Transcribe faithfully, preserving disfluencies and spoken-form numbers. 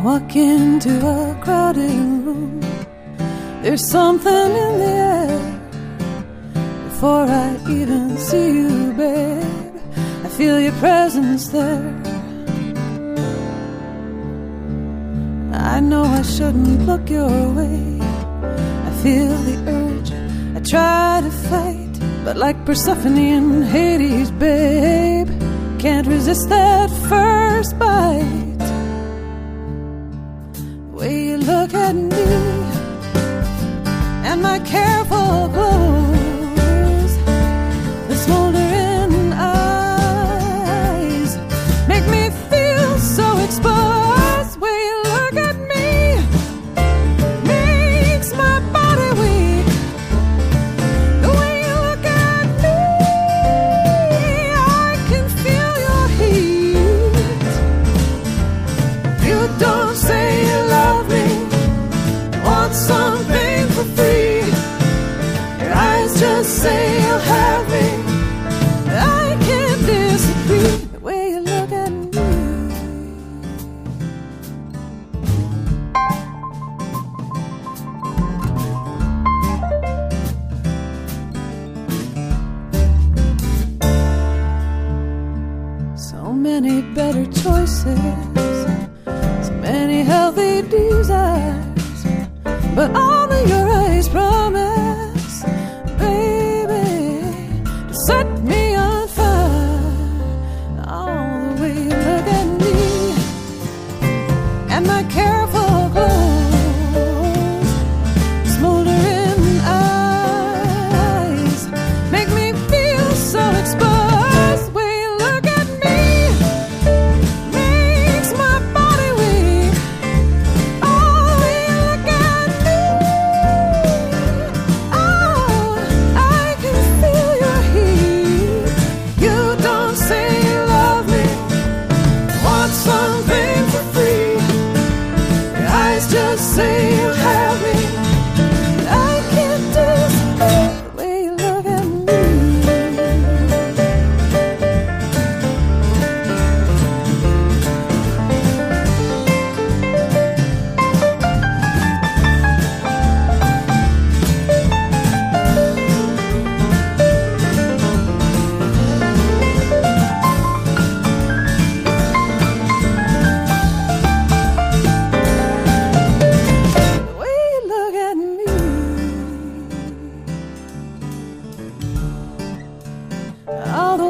walk into a crowded room. There's something in the air. Before I even see you, babe, I feel your presence there. I know I shouldn't look your way. I feel the urge, I try to fight, but like Persephone in Hades, babe, can't resist that first bite. The way you look at me and my careful clothes, the smoldering eyes make me feel so exposed. The way you look at me makes my body weak. The way you look at me, I can feel your heat. You don't say you love me, want something for free. Your eyes just say you'll have me. I can't disagree. The way you look at me. So many better choices, so many healthy desires, but only your eyes promise, baby, to set me on fire. Oh, the way you look at me and my careful clothes, smoldering eyes make me feel so exposed. The way you look at me makes my body weak. Oh, the way you look at me, oh, I can feel your heat. You don't say you love me, want something for free. Your eyes just say you'll have me. I can't disagree. The way you look at me. The way you look at me. Oh, the